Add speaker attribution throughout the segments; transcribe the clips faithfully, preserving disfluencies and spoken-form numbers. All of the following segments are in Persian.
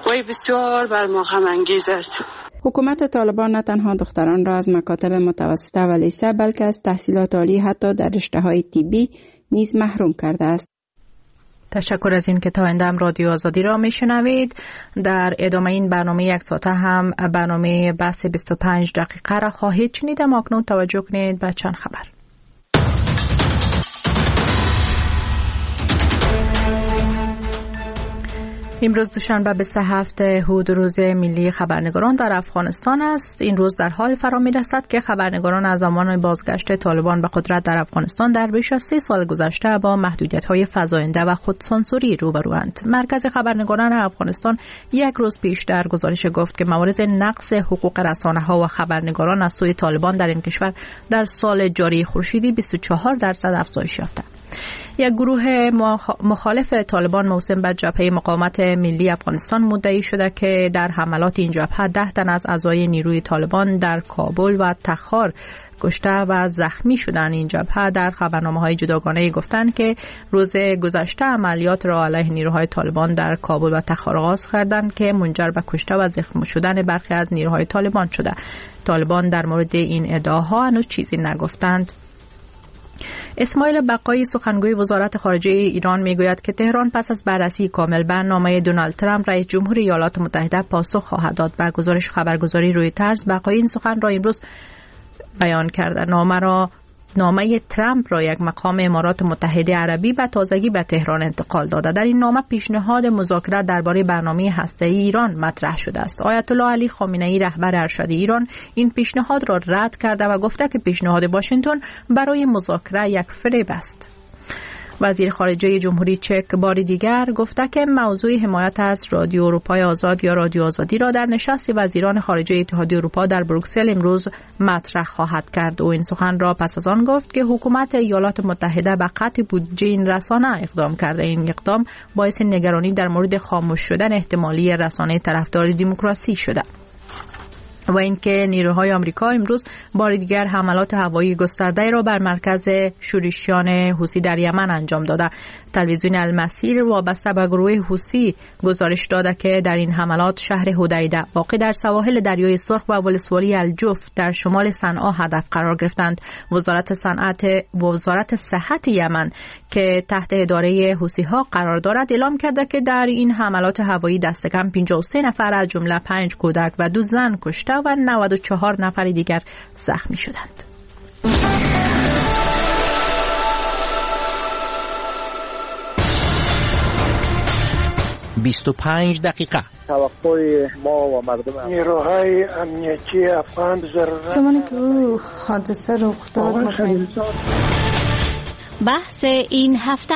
Speaker 1: وی بسیار بر ما غم انگیز است.
Speaker 2: حکومت طالبان نه تنها دختران را از مکاتب متوسطه و لیسه بلکه از تحصیلات عالی حتی در رشته‌های طبی نیز محروم کرده است.
Speaker 3: تشکر از این که تا اندم رادیو آزادی را میشنوید. در ادامه این برنامه یک ساعته هم برنامه بحث بیست و پنج دقیقه را خواهید شنید. اما اکنون توجه کنید به چند خبر. امروز دوشنبه بیست و هفتم حود روز ملی خبرنگاران در افغانستان است. این روز در حال فرا می‌رسد که خبرنگاران از زمان بازگشت طالبان به قدرت در افغانستان در بیش از سه سال گذشته با محدودیت‌های فزاینده و خودسانسوری روبروند. مرکز خبرنگاران افغانستان یک روز پیش در گزارش گفت که موارد نقض حقوق رسانه‌ها و خبرنگاران از سوی طالبان در این کشور در سال جاری خورشیدی بیست و چهار درصد افزایش یافته. یک گروه مخالف طالبان موسوم به جبهه مقاومت ملی افغانستان مدعی شده که در حملات این جبهه ده تن از اعضای نیروی طالبان در کابل و تخار کشته و زخمی شدن. این جبهه در خبرنامه‌های جداگانه گفتند که روز گذشته عملیات را علیه نیروهای طالبان در کابل و تخار آغاز کردند که منجر به کشته و زخمی شدن برخی از نیروهای طالبان شده. طالبان در مورد این ادعاها هنوز چیزی نگفتند. اسماعیل بقایی سخنگوی وزارت خارجه ایران میگوید که تهران پس از بررسی کامل برنامه دونالد ترامپ رئیس جمهور ایالات متحده پاسخ خواهد داد. به گزارش خبرگزاری رویترز بقایی این سخن را امروز بیان کرده. نامه را نامه ترامپ را یک مقام امارات متحده عربی به تازگی به تهران انتقال داده. در این نامه پیشنهاد مذاکره درباره برنامه هسته‌ای ایران مطرح شده است. آیت الله علی خامنه‌ای رهبر ارشد ایران این پیشنهاد را رد کرده و گفته که پیشنهاد واشنگتن برای مذاکره یک فریب است. وزیر خارجه جمهوری چک بار دیگر گفته که موضوع حمایت از رادیو اروپای آزاد یا رادیو آزادی را در نشست وزیران خارجه اتحادیه اروپا در بروکسل امروز مطرح خواهد کرد. او این سخن را پس از آن گفت که حکومت ایالات متحده به قطع بودجه این رسانه اقدام کرده. این اقدام باعث نگرانی در مورد خاموش شدن احتمالی رسانه طرفدار دموکراسی شده و اینکه نیروهای آمریکا امروز بار دیگر حملات هوایی گسترده را بر مرکز شورشیان حوثی در یمن انجام داده. تلویزیون المسیر وابسته به گروه حوثی گزارش داده که در این حملات شهر حدیده واقع در سواحل دریای سرخ و ولسوالی الجوف در شمال صنعا هدف قرار گرفتند. وزارت صنعت وزارت صحت یمن که تحت اداره حوثی ها قرار دارد اعلام کرده که در این حملات هوایی دست کم پنجاه و سه نفر از جمله پنج کودک و دو زن کشته و نود و چهار نفر دیگر زخمی شدند.
Speaker 4: بیست و پنج دقیقه.
Speaker 5: توقع ما و مردم
Speaker 6: نیروهای امنیتی افغان ضرورت
Speaker 7: زمانی که او حادثه رخ داد
Speaker 8: بحث این هفته.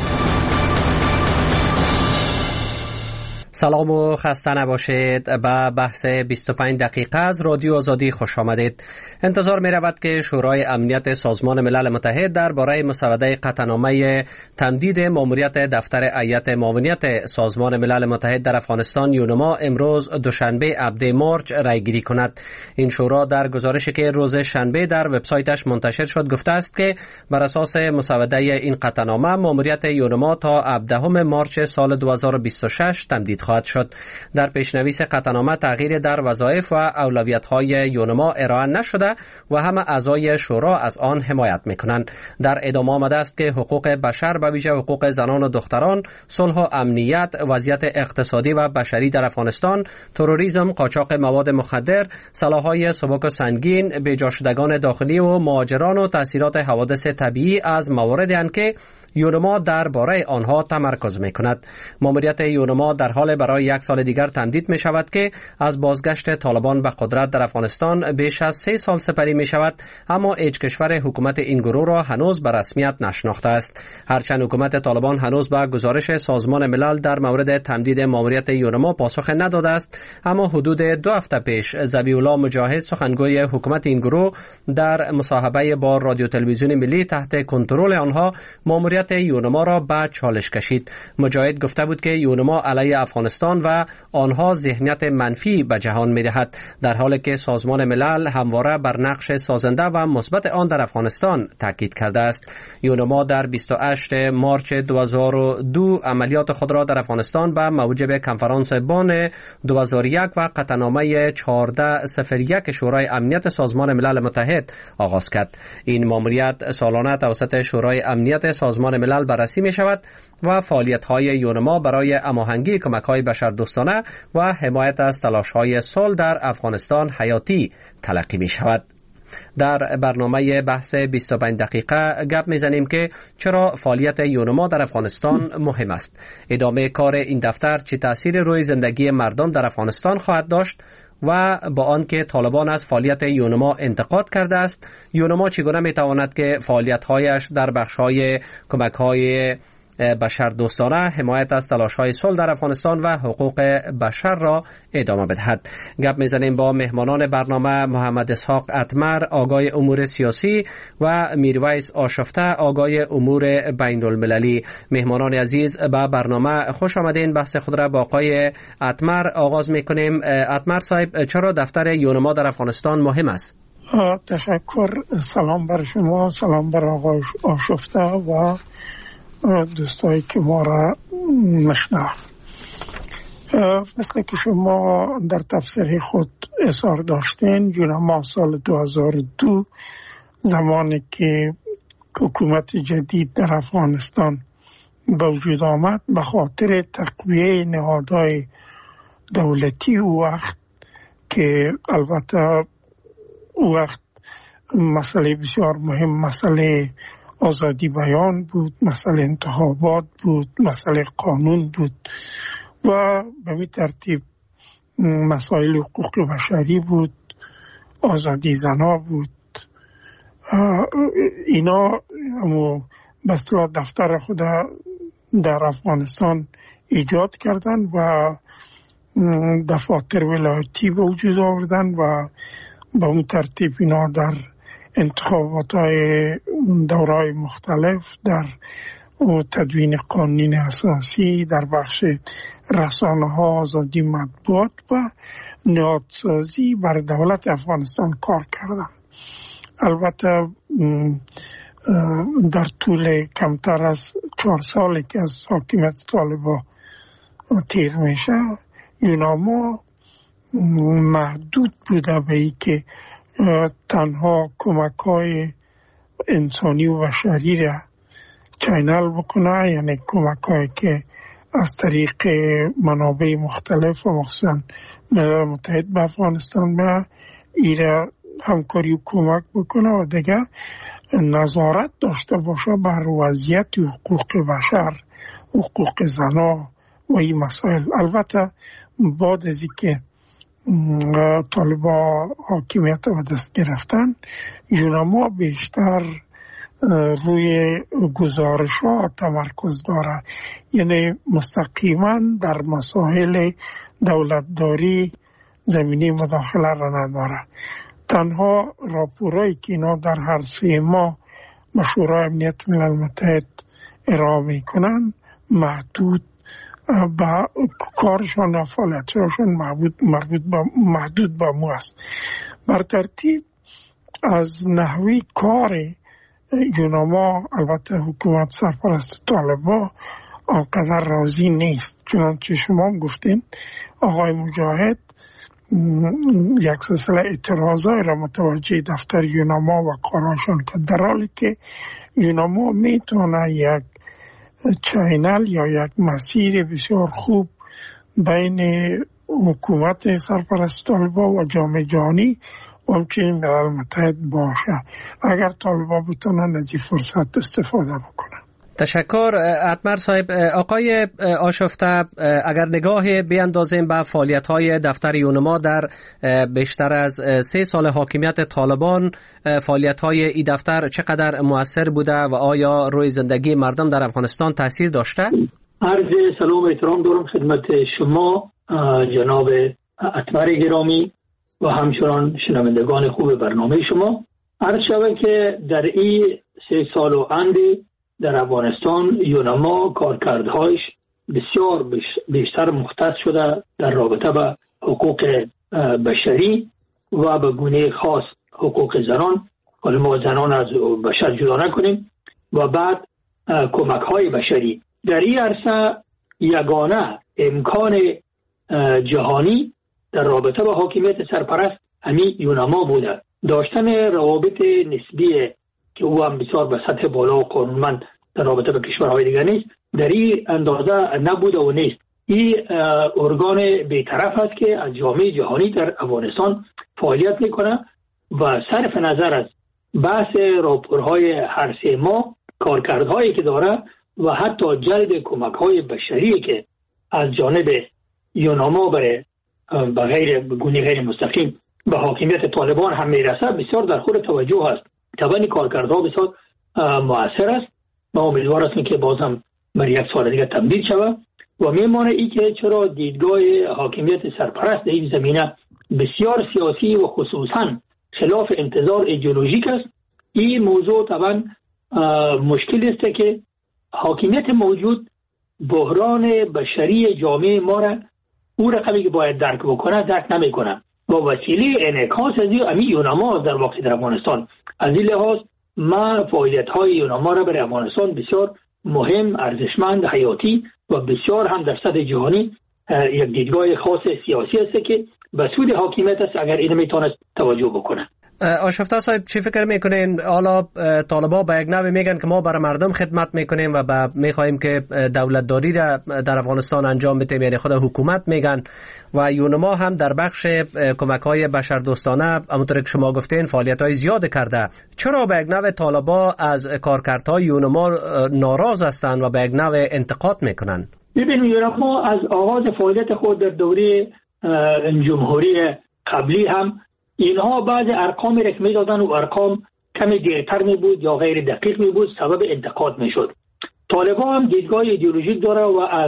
Speaker 4: سلام و خسته نباشید. به بحث بیست و پنج دقیقه از رادیو آزادی خوش آمدید. انتظار می رود که شورای امنیت سازمان ملل متحد درباره مسوده قطعنامه تمدید ماموریت دفتر هیئت معاونیت سازمان ملل متحد در افغانستان یونما امروز دوشنبه هفدهم مارس رایگیری کند. این شورا در گزارشی که روز شنبه در وبسایتش منتشر شد گفته است که بر اساس مسوده این قطعنامه ماموریت یونما تا هفدهم مارس سال دو هزار و بیست و شش تمدید خواهد شد. در پیشنویس قطعنامه تغییر در وظایف و اولویت‌های یونما ارائه نشده و همه اعضای شورا از آن حمایت می‌کنند. در ادامه آمده است که حقوق بشر به ویژه حقوق زنان و دختران، صلح و امنیت، وضعیت اقتصادی و بشری در افغانستان، تروریسم، قاچاق مواد مخدر، سلاح‌های سبک و سنگین، بی‌جا شدگان داخلی و مهاجران و تأثیرات حوادث طبیعی از مواردی اند که یونما درباره آنها تمرکز می‌کند. ماموریت یونما در حال برای یک سال دیگر تمدید می‌شود که از بازگشت طالبان به قدرت در افغانستان بیش از سه سال سپری می‌شود، اما هیچ کشور حکومت این گروه را هنوز به رسمیت نشناخته است. هرچند حکومت طالبان هنوز به گزارش سازمان ملل در مورد تمدید ماموریت یونما پاسخ نداده است، اما حدود دو هفته پیش ذبیح الله مجاهد سخنگوی حکومت این گروه در مصاحبه با رادیو تلویزیون ملی تحت کنترل آنها ماموریت امنیت یونما را به چالش کشید. مجاهد گفته بود که یونما علیه افغانستان و آنها ذهنیت منفی به جهان می‌دهد، در حالی که سازمان ملل همواره بر نقش سازنده و مثبت آن در افغانستان تاکید کرده است. یونما در بیست و هشتم مارچ دو هزار و دو عملیات خود را در افغانستان به موجب کنفرانس بن دو هزار و یک و قطعنامه چهارده صفر یک شورای امنیت سازمان ملل متحد آغاز کرد. این ماموریت سالانه توسط شورای امنیت سازمان ملل بررسی می شود و فعالیت‌های یونما برای هماهنگی کمک‌های بشردوستانه و حمایت از تلاش‌های صلح در افغانستان حیاتی تلقی می شود. در برنامه بحث بیست و پنج دقیقه گپ میزنیم که چرا فعالیت یونما در افغانستان مهم است، ادامه کار این دفتر چه تأثیر روی زندگی مردم در افغانستان خواهد داشت و با آنکه طالبان از فعالیت یونما انتقاد کرده است، یونما چگونه میتواند که فعالیت‌هایش در بخش‌های کمک‌های بشر دوستانه، حمایت از تلاش‌های صلح در افغانستان و حقوق بشر را ادامه بدهد. گپ میزنیم با مهمانان برنامه محمد اسحاق اتمر، آگای امور سیاسی، و میرویس آشفته، آگای امور بین المللی. مهمانان عزیز به برنامه خوش آمدین. بحث خود را با آقای اتمر آغاز میکنیم. اتمر صاحب، چرا دفتر یونما در افغانستان مهم است؟
Speaker 6: تشکر. سلام بر شما، سلام بر آقای آشفته و دوستایی که ما را مشنوند. مثل که شما در تفسیر خود اظهار داشتین، یونما سال دو هزار و دو زمانی که حکومت جدید در افغانستان به وجود آمد، به خاطر تقویه نهادهای دولتی او وقت که البته او وقت مسئله بسیار مهم، مسئله آزادی بیان بود، مسئله انتخابات بود، مسئله قانون بود و به می ترتیب مسائل حقوق بشری بود، آزادی زنا بود. اینا به اصطلاح دفتر خود در افغانستان ایجاد کردن و دفاتر ولایتی به وجود آوردن و به اون ترتیب اینا در انتخابات های دورهای مختلف، در تدوین قانون اساسی، در بخش رسانه ها، آزادی مطبوعات و نهادسازی بر دولت افغانستان کار کردن. البته در طول کمتر از چهار سالی که از حاکمیت طالبان تیر میشه، یونما محدود بوده به ای که تنها کمک های انسانی و بشری را چینل بکنه، یعنی کمک هایی که از طریق منابع مختلف و مخصوصا ملل متحد به افغانستان به ایره همکاری و کمک بکنه و دیگه نظارت داشته باشه بر وضعیت حقوق بشر، حقوق زنا و این مسائل. البته بعد از اینکه طالبان حاکمیت و دست گرفتن، یونما بیشتر روی گزارش ها تمرکز داره، یعنی مستقیما در مسائل دولتداری زمینی مداخله را نداره. تنها راپورایی که اینا در هر سه ماه به شورای امنیت ملل متحد ارائه میکنن محدود با کارشان و فعالیتشان مربوط با محدود به مو است. بر ترتیب از نحوی کار یونما البته حکومت سرپرست طالبان آنقدر راضی نیست، چنانچه شما گفتین آقای مجاهد یک سلسله اعتراضای را متوجه دفتر یونما و کاراشان که در حالی که یونما میتونه یک چینل یا یک مسیر بسیار خوب بین حکومت سرپرست طالبان و جامعه جهانی و همچنین ملل متحد باشه، اگر طالبان بتونن از این فرصت استفاده بکنن.
Speaker 4: تشکر اتمر صاحب. آقای آشفته، اگر نگاه بیاندازیم به فعالیت‌های دفتر یونما در بیشتر از سه سال حاکمیت طالبان، فعالیت‌های این دفتر چقدر مؤثر بوده و آیا روی زندگی مردم در افغانستان تاثیر داشته؟
Speaker 9: عرض سلام و احترام دارم خدمت شما جناب اتمر گرامی و همچنان شنوندگان خوب برنامه شما. عرض شود که در این سه سال و اندی در افغانستان یونما کارکردهایش بسیار بیشتر مختص شده در رابطه با حقوق بشری و به گونه خاص حقوق زنان. حالا ما زنان از بشر جدا نکنیم. و بعد کمک های بشری در این عرصه یگانه امکان جهانی در رابطه با حاکمیت سرپرست همین یونما بوده. داشتن روابط نسبی که او هم بسیار به سطح بالا و قانونمند در رابطه با کشورهای دیگر نیست، در این اندازه نبوده و نیست. این ارگان بی‌طرف است که از جامعه جهانی در افغانستان فعالیت میکنه و صرف نظر از بحث راپورهای هر سه ماه کارکردهایی که داره و حتی جلب کمک‌های بشری که از جانب یونما برای به غیر گونه غیر مستقیم به حاکمیت طالبان هم میرسه بسیار در خور توجه است. طبعا کارکردها بسیار مؤثر است. ما امیدوار هستیم که باز هم بر یک سال دیگه تمدید شود و میمانه ای که چرا دیدگاه حاکمیت سرپرست در این زمینه بسیار سیاسی و خصوصا خلاف انتظار ایدئولوژیک است. این موضوع طبعا مشکل است که حاکمیت موجود بحران بشری جامعه ما را او رقمی که باید درک بکنه درک نمیکنه با وسیله انعکاس از این یونما در واقع در افغانستان. از این لحاظ ما فعالیت های یونما را برای افغانستان بسیار مهم، ارزشمند، حیاتی و بسیار هم در سطح جهانی یک دیدگاه خاص سیاسی است که به سود حاکمیت است اگر این میتونست توجه بکنه.
Speaker 4: آشفته صاحب چی فکر میکنین؟ حالا طالبان با یک نوع میگن که ما برای مردم خدمت میکنیم و با میخواهیم که دولتداری را در افغانستان انجام بدیم، یعنی خود حکومت میگن، و یونما هم در بخش کمک های بشردوستانه همونطور که شما گفتین فعالیت های زیاد کرده. چرا به یک نوع طالبان از کارکردهای یونما ناراض هستند و به یک نوع انتقاد میکنن؟
Speaker 9: ببینید یونما از آغاز فعالیت خود در دوره جمهوری قبلی هم اینها بعض ارقامی را که می دادن و ارقام کمی دیرتر می بود یا غیر دقیق می بود سبب انتقاد می شد. طالبان هم دیدگاه ایدئولوژیک داره و از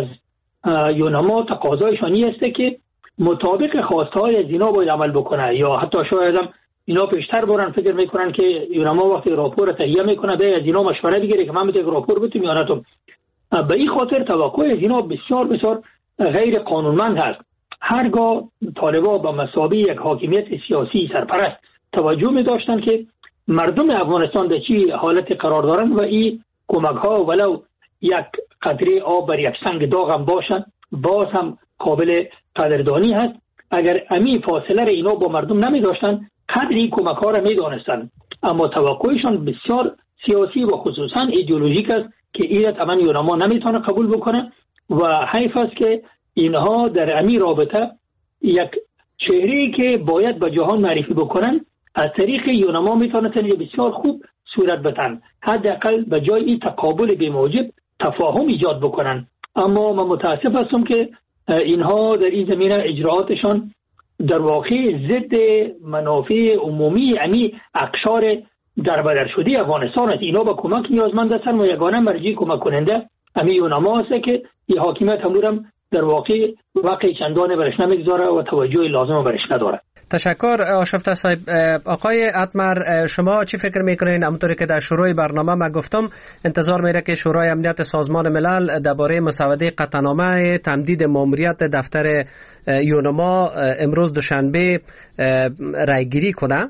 Speaker 9: یونما تقاضایشان است که مطابق خواسته های از اینا باید عمل بکنه، یا حتی شاید هم اینا پیشتر برن فکر میکنن که یونما وقتی راپور تهیه میکنه به از اینا مشوره بگیره که من میتونم راپور بتونم یا نتونم. به این خاطر توقع از اینا بسیار بسیار غیر قانونمند هست. هرگاه طالبان با مثابه یک حاکمیت سیاسی سرپرست توجه می داشتن که مردم افغانستان در چی حالت قرار دارن و این کمک ها ولو یک قطره آب بر یک سنگ داغ هم باشن باز هم قابل قدردانی هست. اگر امی فاصله را اینا با مردم نمی داشتن قدر این کمک ها را می دانستن، اما توقعشان بسیار سیاسی و خصوصا ایدئولوژیک است که این طبعا یونما نمیتونه قبول بکنه و حیف است که اینها در امی رابطه یک چهره‌ای که باید به جهان معرفی بکنن از طریق یونما میتونن بسیار خوب صورت بدن، حداقل به جای این تقابل بی‌موجب تفاهم ایجاد بکنن. اما من متاسف هستم که اینها در این زمینه اجراعاتشان در واقع ضد منافع عمومی امی اقشار در بدر شده افغانستان است. اینا با کمک نیازمند هستند و یگانه مرجع کمک کننده امی یونما است که این حاکمیت هم در واقع واقع چندان برش نمیگذاره و توجه لازم برش نداره.
Speaker 4: تشکر آشفته صاحب. آقای اتمر شما چی فکر میکنین؟ همونطوری که در شروع برنامه ما گفتم انتظار میره که شورای امنیت سازمان ملل درباره مسوده قطعنامه تمدید ماموریت دفتر یونما امروز دوشنبه رایگیری کنه.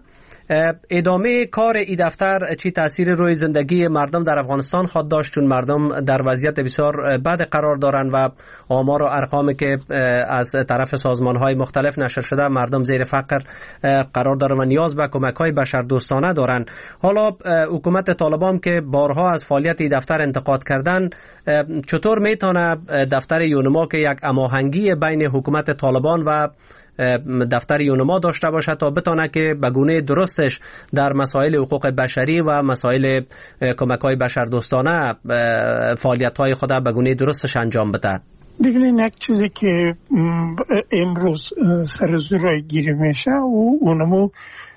Speaker 4: ادامه کار این دفتر چی تأثیر روی زندگی مردم در افغانستان خواهد داشت؟ چون مردم در وضعیت بسیار بد قرار دارند و آمار و ارقامی که از طرف سازمان‌های مختلف نشر شده مردم زیر فقر قرار دارند و نیاز به کمک‌های بشردوستانه دارند. حالا حکومت طالبان که بارها از فعالیت این دفتر انتقاد کردن، چطور میتونه دفتر یونما که یک هماهنگی بین حکومت طالبان و دفتر یونما داشته باشه تا بتونه که به گونه درستش در مسائل حقوق بشری و مسائل کمک‌های بشردوستانه فعالیت‌های خود به گونه درستش انجام بده؟
Speaker 6: دیگه یک چیزی که امروز سر زورای گیری میشه و اونمو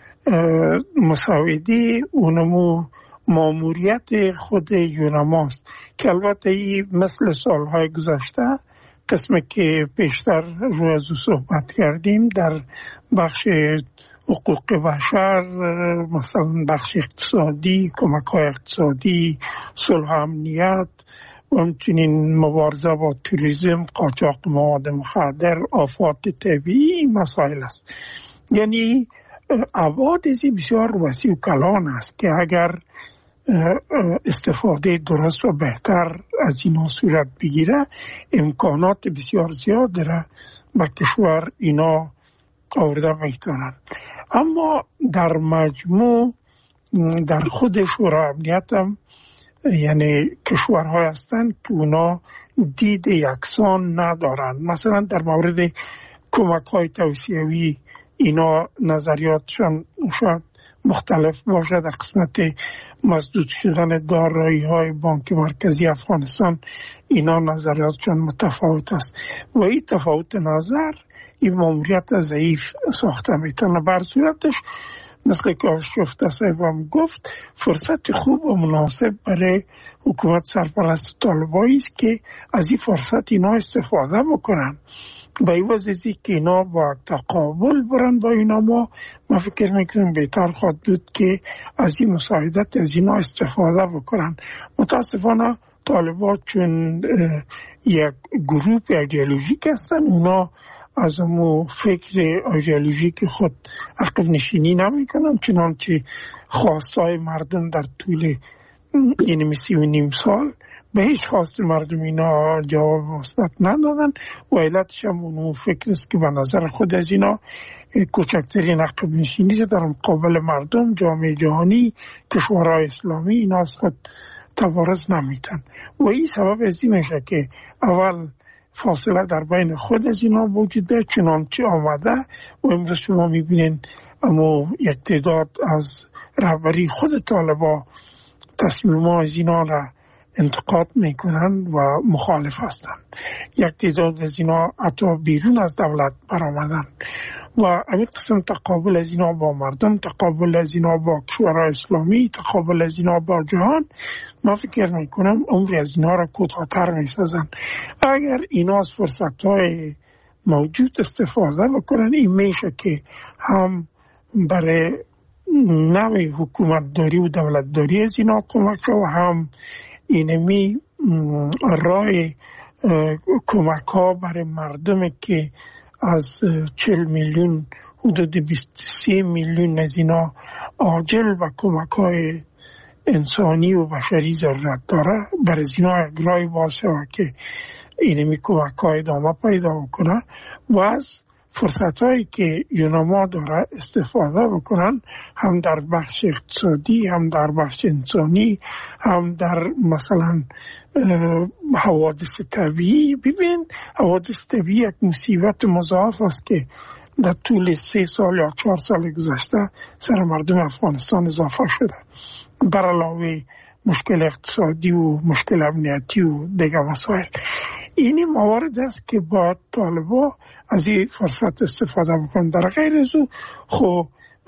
Speaker 6: مساعدی اونمو ماموریت خود یونماست که البته ای مثل سالهای گذشته قسمی که پیشتر روی از صحبت کردیم در بخش حقوق بشر، مثلا بخش اقتصادی، کمک‌های اقتصادی، صلح و امنیت و همچنین مبارزه با توریسم، قاچاق مواد مخدر، آفات طبیعی مسائل است. یعنی ابعادی بسیار وسیع و کلان است که اگر استفاده درست و بهتر از اینا صورت بگیره امکانات بسیار زیاد داره به کشور اینا آورده میتونن. اما در مجموع در خود شورای امنیت هم یعنی کشورهای هستند که اونا دید یکسان ندارن. مثلا در مورد کمک‌های توسعوی اینا نظریاتشان شاید مختلف باشد. در قسمت مسدود شدن دارایی‌های بانک مرکزی افغانستان اینا نظریاتشان متفاوت است و این تفاوت نظر این ماموریت ضعیف ساخته میتونه. بر صورتش مثل که آشفته صاحب هم گفت فرصت خوب و مناسب برای حکومت سرپرست طالبایی است که از این فرصت اینا استفاده بکنن. با این وضعی که اینا با تقابل برن با اینا ما ما فکر میکنیم بهتر خواهد بود که از این مساعدت از اینا استفاده بکنن. متاسفانه طالبان چون یک گروه ایدئولوژیک هستن اونا از اون فکر ایدئولوژیک خود عقب نشینی نمی کنن، چنانچه خواستای مردم در طول این سی و نیم سال به هیچ خواست مردم اینا جواب مثبت ندادن و علتش هم اون فکر است که به نظر خود از اینا کوچکترین عقب نشینی در مقابل مردم، جامعه جهانی، کشورهای اسلامی اینا از خود تبارز نمیتن و این سبب از این میشه که اول فاصله در بین خود از اینا وجود داره چنانچه آمده و امروز شما میبینین اما یک تعداد از رهبری خود طالبا تصمیمات از اینا را انتقاد میکنن و مخالف هستند. یک تعداد از اینا حتی بیرون از دولت برآمدن و همین قسم تقابل از اینا با مردم، تقابل از اینا با کشورهای اسلامی، تقابل از اینا با جهان، ما فکر میکنم عمری از اینا را کوتاه‌تر میسازن. اگر اینا از فرصت‌های موجود استفاده بکنن این میشه که هم برای نوع حکومت داری و دولت داری از اینا کمک و هم اینمی راه کمک ها برای مردم که از چهل میلیون حدود بیست و سه میلیون از اینا عاجل و کمک های انسانی و بشری ضرورت داره برای اینا یک راه باشه و که اینمی کمک های ادامه پیدا بکنه و از فرصت هایی که یونما داره استفاده بکنن هم در بخش اقتصادی، هم در بخش انسانی، هم در مثلا حوادث طبیعی. ببین حوادث طبیعی یک مصیبت مضاعف است که در طول سه سال یا چهار سال گذشته سر مردم افغانستان اضافه شده، بر علاوه مشکل اقتصادی و مشکل امنیتی و دیگر مسائل. اینی موارد است که با طالبا از این فرصت استفاده بکنن. در غیر از او خب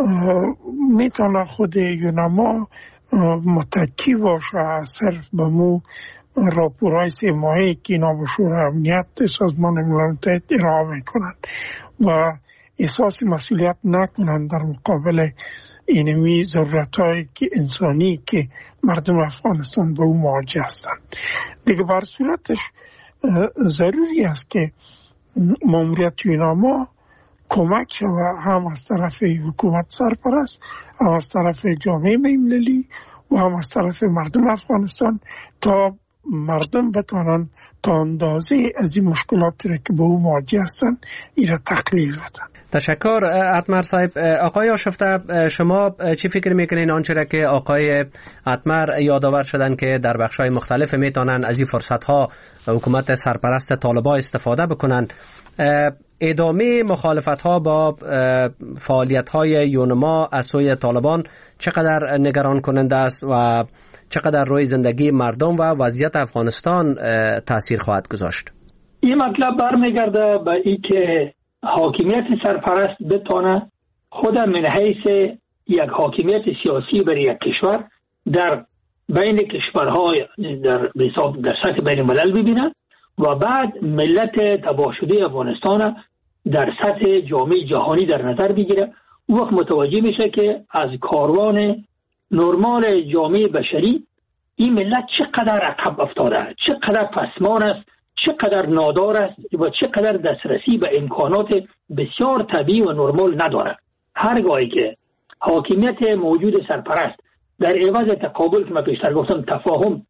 Speaker 6: میتونه خود یونما متکی باشه صرف به مو راپورهای سه ماهی که اینا به شورای امنیت سازمان ملل متحد ارائه میکنن و احساس مسئولیت نکنن در مقابل اینمی ضرورت‌های که انسانی که مردم افغانستان به او مواجه هستند. دیگه بر صورتش ضروری است که ماموریت یونما کمک شود هم از طرف حکومت سرپرست، هم از طرف جامعه بین‌المللی و هم از طرف مردم افغانستان تا مردم بتوانند تا اندازه از این مشکلاتی را که به او مواجه هستند این را تقلیل بدن.
Speaker 4: تشکر اتمر صاحب. آقای آشفته شما چی فکر میکنین آنچه را که آقای اتمر یادآور شدن که در بخش‌های مختلف میتونن از این فرصت‌ها حکومت سرپرست طالبان استفاده بکنن، ادامه مخالفت‌ها با فعالیت‌های یونما از سوی طالبان چقدر نگران کننده است و چقدر روی زندگی مردم و وضعیت افغانستان تأثیر خواهد گذاشت؟
Speaker 9: این مطلب برمیگرده به این که حاکمیت سرپرست بتونه خود من حیث یک حاکمیت سیاسی برای یک کشور در بین کشورهای در حساب در سطح بین الملل ببینه و بعد ملت تباه شده افغانستان در سطح جامعه جهانی در نظر بگیره وقت متوجه میشه که از کاروان نرمال جامعه بشری این ملت چقدر عقب افتاده، چقدر پسمان است، چقدر نادار است و چقدر دسترسی به امکانات بسیار طبیعی و نرمال نداره. هرگاهی که حاکمیت موجود سرپرست در عوض تقابل که من پیشتر گفتم تفاهم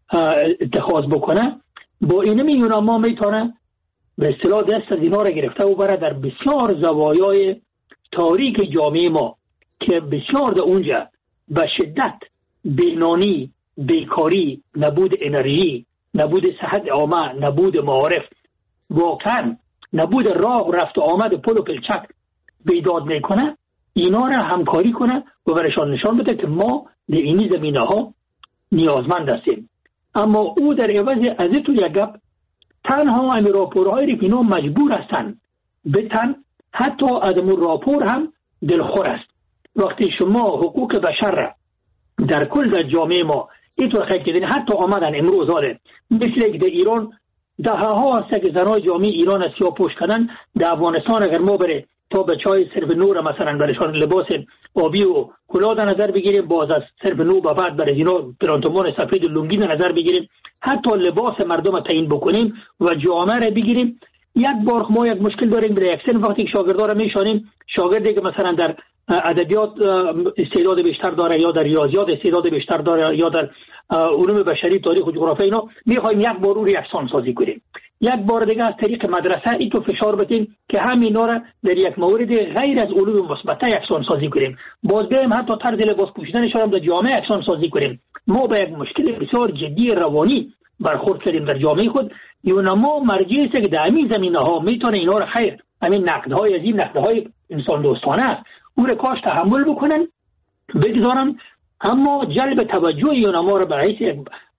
Speaker 9: اتخاذ بکنه، با اینمی یوناما میتونه به اصطلاح دست از اینا را گرفته و بره در بسیار زوایای تاریک جامعه ما که بسیار در اونجا به شدت بینانی، بیکاری، نبود انرژی، نبود صحت عامه، نبود معارف، واقعا نبود راه رفت و آمد پل و پلچک بیداد میکنه، اینا را همکاری کنه و برشان نشان بده که ما در اینی زمینه ها نیازمند هستیم. اما او در عوض از تو یک گپ تنها امی راپورهای که اینا مجبور هستن بتن، حتی از اون راپور هم دلخور است. وقتی شما حقوق بشر را در کل در جامعه ما اینطور خیلی کردین، حتی آمدن امروز آره مثل که در ایران ده ها هست که زنای جامعه ایران از سیاه پوش کردن، در افغانستان اگر ما بره تا به چای صرف نور مثلا برشان لباس آبی و کلاه در نظر بگیریم، باز از صرف نور به بعد برای اینا پرانتومان سفید و لنگی در نظر بگیریم، حتی لباس مردم تعیین بکنیم و جامعه را بگیریم. یک بار ما یک مشکل داریم برای یک سن، وقتی شاگردان را میشانیم، شاگردی که مثلا در ادبیات استعداد بیشتر داره یا در ریاضیات استعداد بیشتر داره یا در علوم بشری، تاریخ و جغرافیا، اینا میخوایم یک بار او یکسان سازی کنیم. یک بار دیگه از طریق مدرسه ای تو فشار بدیم که همینا را در یک مورد غیر از علوم مثبت یکسان سازی کنیم. باز بریم حتی طرز لباس پوشیدنشون هم در جامعه یکسان سازی کنیم. ما به یک مشکل بسیار جدی روانی برخورد کردیم در جامعه خود. یونما مرجعی است که در همین زمینه ها میتونه اینا را خیر، همین نقدهای از این نقدهای انسان دوستانه است، او را کاش تحمل بکنن بگذارن، اما جلب توجه یونما را برای یک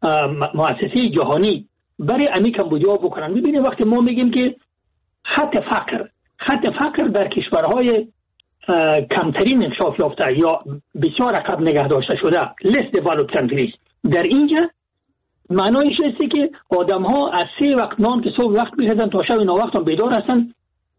Speaker 9: مؤسسه جهانی برای امی کمبودیا بکنن. ببینید وقتی ما میگیم که خط فقر خط فقر در کشورهای کمترین انکشاف یافته یا بسیار عقب نگه داشته شده less developed countries، در اینجا معنایش است که آدم ها از سه وقت نان که صبح وقت میخوردن تا شب ناوقت هم بیدار هستن،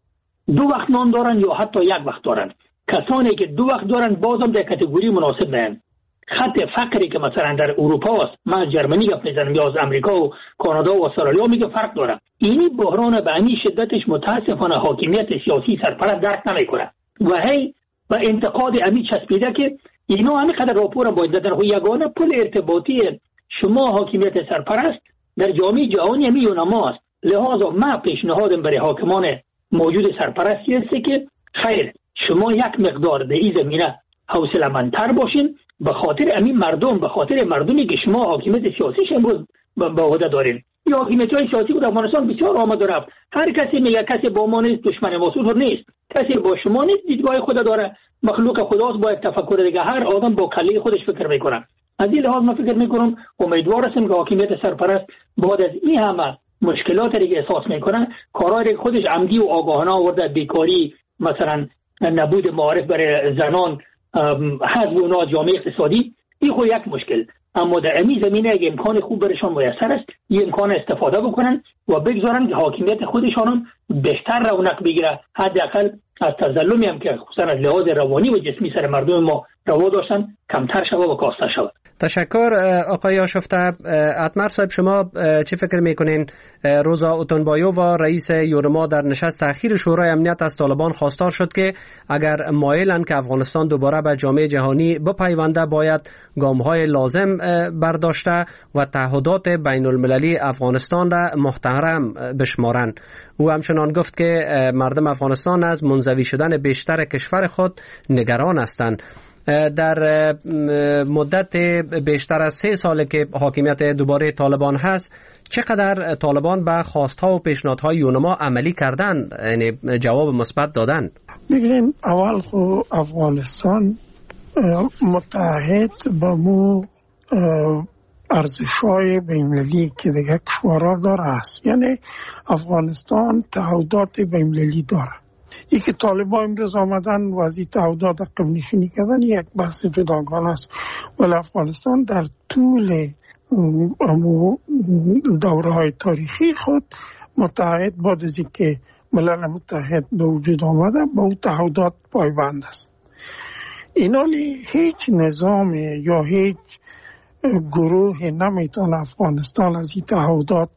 Speaker 9: دو وقت نان دارن یا حتی یک وقت دارن. کسانی که دو وقت دارن بازم در کاتگوری مناسب نه. خط فقری که مثلا در اروپا است، من از جرمنی گپ میزنم یا از امریکا و کانادا و استرالیا میگه فرق داره. اینی بحران به این شدتش متاسفانه حاکمیت سیاسی سرپرست درک نمیکنه و هی با انتقاد امی چسبیده که اینا همینقدر راپور باید دادن. خو یگانه پل ارتباطی شما حاکمیت سرپرست در جامعه جهانی همی یونما است. لحاظا ما پیشنهادم برای حاکمان موجود سرپرستی است که خیر شما یک مقدار در این زمینه حوصله‌مندتر باشین، به خاطر همین مردم، به خاطر مردمی که شما حاکمیت سیاسیش امروز به عهده دارین. یا حاکمیت‌های سیاسی که در افغانستان بسیار آمد و رفت، هر کسی میگه کسی با ما نیست دشمن ما نیست، کسی با شما نیست دیدگاه خود داره، مخلوق خداست، باید تفکر دیگه، هر آدم با کله خودش فکر میکنه. از این لحاظ من فکر میکنم امیدوار هستم که حاکمیت سرپرست بعد از این همه مشکلاتی که احساس میکنه کارهای خودش عمدی و آگاهانه آورده، بیکاری مثلا، نبود معارف برای زنان، حذف اونا جامعه اقتصادی، این خود یک مشکل. اما در این زمینه اگه امکان خوب برشان میسر است، این امکان استفاده بکنن و بگذارن که حاکمیت خودشان هم بهتر رونق بگیره، حداقل از تظلمی هم که خصوصا از لحاظ روانی و جسمی سر مردم ما روا داشتن کمتر شود و کاسته شود.
Speaker 4: تشکر آقای آشفته. اتمر صاحب شما چه فکر میکنین؟ روزا اوتونبایووا رئیس یونما در نشست اخیر شورای امنیت از طالبان خواستار شد که اگر مایلن که افغانستان دوباره به جامعه جهانی بپیونده باید گام‌های لازم برداشته و تعهدات بین المللی افغانستان را محترم بشمارند. او همچنان گفت که مردم افغانستان از منزوی شدن بیشتر کشور خود نگران هستند. در مدت بیشتر از سه ساله که حاکمیت دوباره طالبان هست، چقدر طالبان به خواستها و پیشنهادهای یونما عملی کردن، یعنی جواب مثبت دادن؟
Speaker 6: ببینیم اول خو افغانستان متحد با مو ارزش‌های بین‌المللی که دیگه کشورها داره است، یعنی افغانستان تعهدات بین‌المللی داره. ای که طالبان امروز آمدن و از این تعهدات عقب نشینی کردن یک بحث جداگانه است، ولی افغانستان در طول دوره‌های تاریخی خود متحد بعد از اینکه ملل متحد به وجود آمده با اون تعهدات پایبند است. اینالی هیچ نظام یا هیچ گروه نمیتونه افغانستان از این تعهدات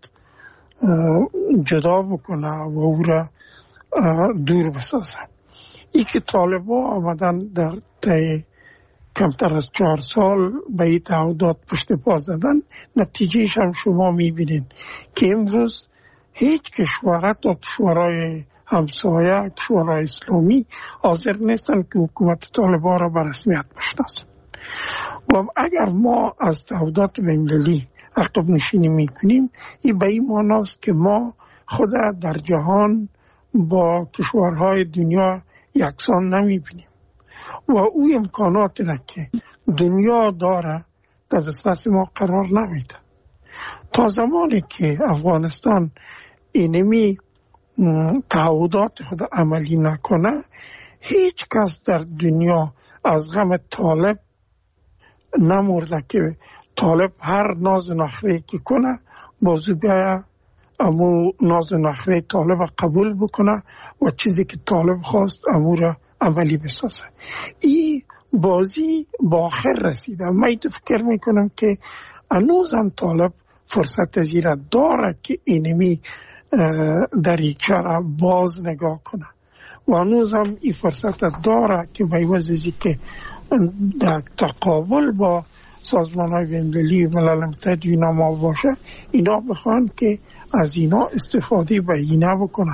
Speaker 6: جدا بکنه و او را دور بسازه. ای که طالبان آمدن در طی کمتر از چهار سال به این تعهدات پشت پا زدن، نتیجهش هم شما میبینین که امروز هیچ کشور، حتی کشورهای همسایه، کشورهای اسلامی حاضر نیستن که حکومت طالبان را به رسمیت بشناسن. و اگر ما از تعهدات بین‌المللی عقب نشینی میکنیم، این به این معناست که ما خود در جهان با کشورهای دنیا یکسان نمیبینیم و او امکانات را که دنیا داره در دسترس ما قرار نمیده. تا زمانی که افغانستان اینمی تعهدات خود عملی نکنه، هیچ کس در دنیا از غم طالب نمورده که طالب هر ناز و نخره که کنه بازو بیایه امو ناز و نخره طالب قبول بکنه و چیزی که طالب خواست امو را عملی بسازه. این بازی با آخر رسیده. من تو فکر میکنم که هنوزم طالب فرصت ازیره داره که اینمی دریچه را باز نگاه کنه و هنوزم این فرصت داره که به وجهی که در تقابل با سازمان های بین‌المللی و ملل متحد یونما باشه، اینا بخوان که از اینا استفاده به اینا بکنن.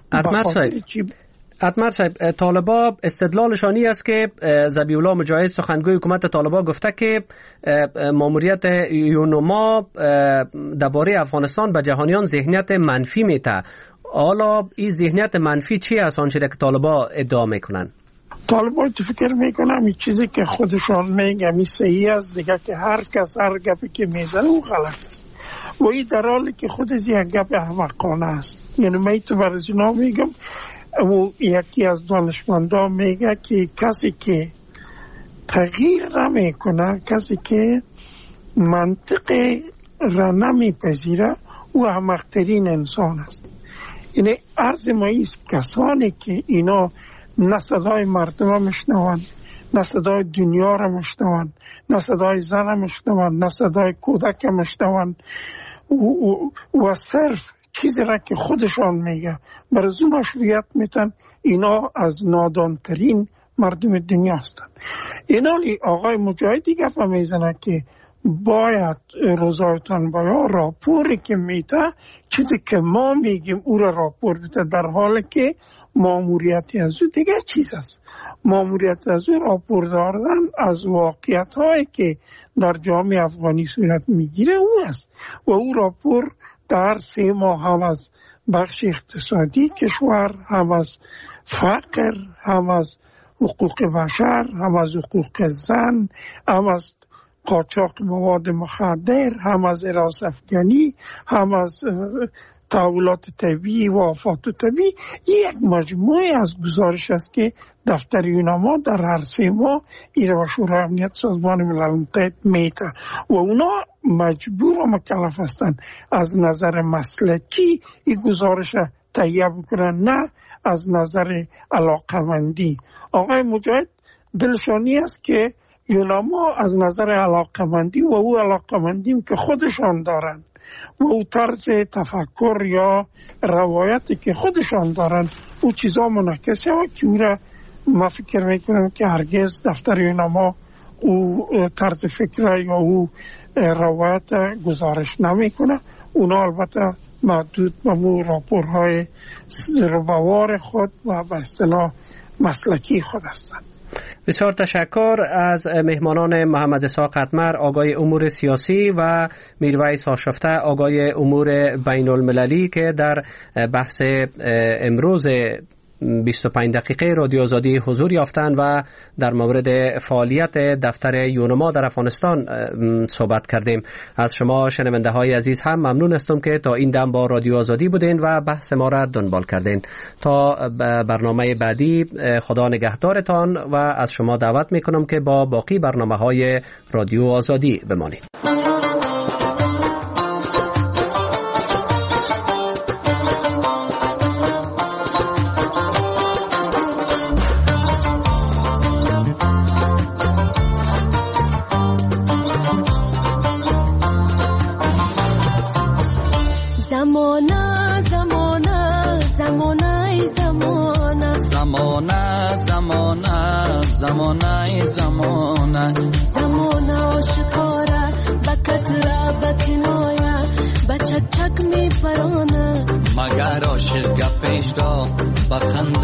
Speaker 4: اتمر صاحب، طالبا استدلالشانی است که ذبیح الله مجاهد سخنگوی حکومت طالبا گفته که ماموریت یونما درباره افغانستان به جهانیان ذهنیت منفی میده. حالا این ذهنیت منفی چی است آنچه که طالبا ادعا میکنن؟
Speaker 6: طالبان تو فکر میکنم این چیزی که خودشان میگن می صحیح است دیگه، که هر کس هر گپی که میزنه او غلط است و این در حالی که خود از یک گپ احمقانه است. یعنی من تو برای اینا میگم و یکی از دانشمندان میگه که کسی که تغییر نمیکنه، کسی که منطق را نمیپذیره، او احمقترین انسان است. یعنی عرض ما ایست کسانی که اینا نه صدای مردم را مشنون، نه صدای دنیا را مشنون، نه صدای زن را مشنون، نه صدای کودک را مشنون و, و, و صرف چیزی را که خودشان میگه برزو مشروعیت میتن، اینا از نادانترین مردم دنیا هستند. اینالی آقای مجاهدی گفت میزنه که باید روزایتان باید راپوری که میته چیزی که ما میگیم او را راپور بیته، در حالی که ماموریتی از او دیگه چیز است. ماموریت از او راپور داردن از واقعیت هایی که در جامعه افغانی صورت میگیره او است و او راپور در سه ماه هم از بخش اقتصادی کشور، هم از فقر، هم از حقوق بشر، هم از حقوق زن، هم از قاچاق مواد مخدر، هم از حراس افغانی، هم از تحولات طبیعی و آفات طبیعی. یک مجموعه از گزارش است که دفتر یونما در هر سه ماه ایره و شورای امنیت سازمان ملل متحد میته و اونا مجبور و مکلف هستند از نظر مسلکی این گزارش تهیه بکنن، نه از نظر علاقمندی. آقای مجاهد دلشانی است که یونما از نظر علاقمندی و او علاقمندیم که خودشان دارن و او طرز تفکر یا روایتی که خودشان دارن او چیزا منعکس شود که او را ما فکر میکنم که هرگز دفتر یونما او طرز فکر یا او روایت گزارش نمیکنه. اونا البته محدود به مو راپورهای زیربوار خود و به اصطلاح مسلکی خود هستند.
Speaker 4: بسیار تشکر از مهمانان محمد اسحاق اتمر آگای امور سیاسی و میرویس آشفته آگای امور بین المللی که در بحث امروز بیست و پنج دقیقه رادیو آزادی حضور یافتند و در مورد فعالیت دفتر یونما در افغانستان صحبت کردیم. از شما شنونده های عزیز هم ممنون هستم که تا این دم با رادیو آزادی بودین و بحث ما را دنبال کردین. تا برنامه بعدی خدا نگهدارتان و از شما دعوت میکنم که با باقی برنامه های رادیو آزادی بمانید.
Speaker 10: زمانه زمانه زمانه
Speaker 11: زمانه آشکاره بکتره بکنایه بچک چک می پرانه
Speaker 10: مگر عاشق گپش را بخند